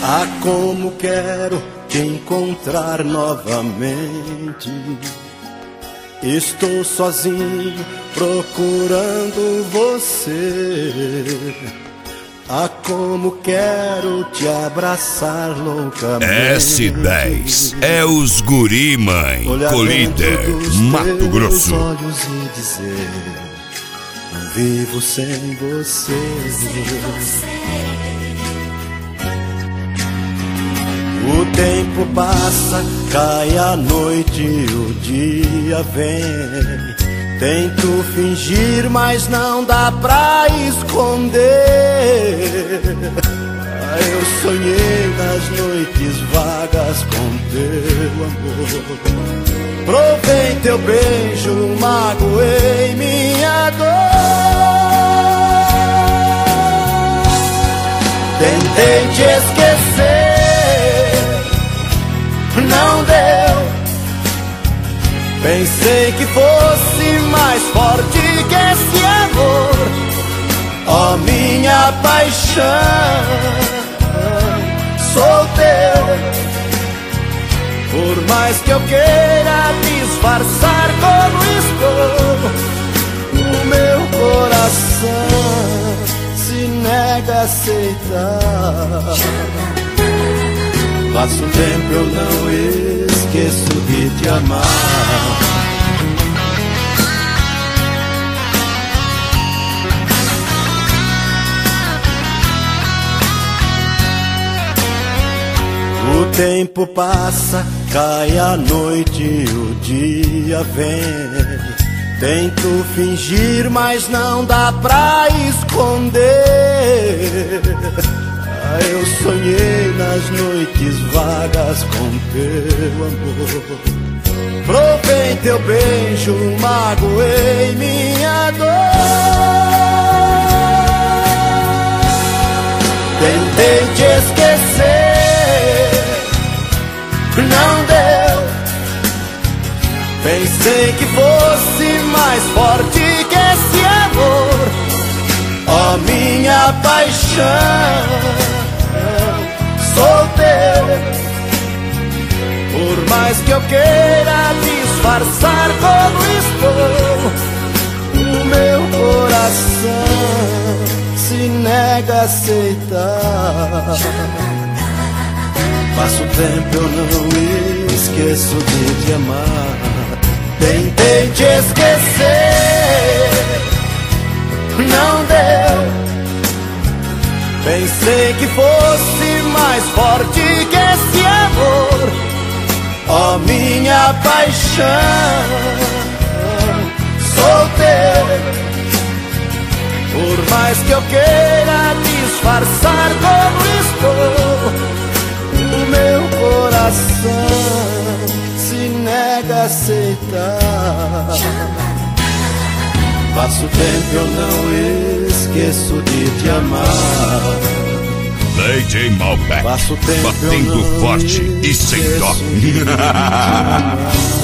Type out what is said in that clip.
Ah, como quero te encontrar novamente. Estou sozinho procurando você. Ah, como quero te abraçar loucamente. S10 é os guri, mãe. Colíder, Mato Grosso. Olhos e dizer: não vivo sem você. O tempo passa, cai a noite, o dia vem. Tento fingir, mas não dá pra esconder. Ah, eu sonhei nas noites vagas com teu amor. Provei teu beijo, magoei minha dor. Tentei te esquecer, não deu. Pensei que fosse mais forte que esse amor. Ó, minha paixão, sou teu. Por mais que eu queira disfarçar como estou, o meu coração se nega a aceitar. Passo tempo, eu não esqueço de te amar. O tempo passa, cai a noite, o dia vem. Tento fingir, mas não dá pra esconder. Ah, eu sonhei nas noites vagas com teu amor. Provei teu beijo, magoei minha dor. Tentei te esquecer, não deu. Pensei que fosse mais forte que esse amor. Ó, minha paixão, sou teu. Por mais que eu queira disfarçar como estou, o meu coração se nega a aceitar. Passo tempo, eu não esqueço de te amar. Tentei te esquecer, não deu. Pensei que fosse mais forte que esse amor. Ó, minha paixão, sou teu. Por mais que eu queira disfarçar como estou, o meu coração se nega a aceitar. Passo tempo, eu não esqueço de te amar. DJ Malbec, Passo tempo, batendo forte e sem dó.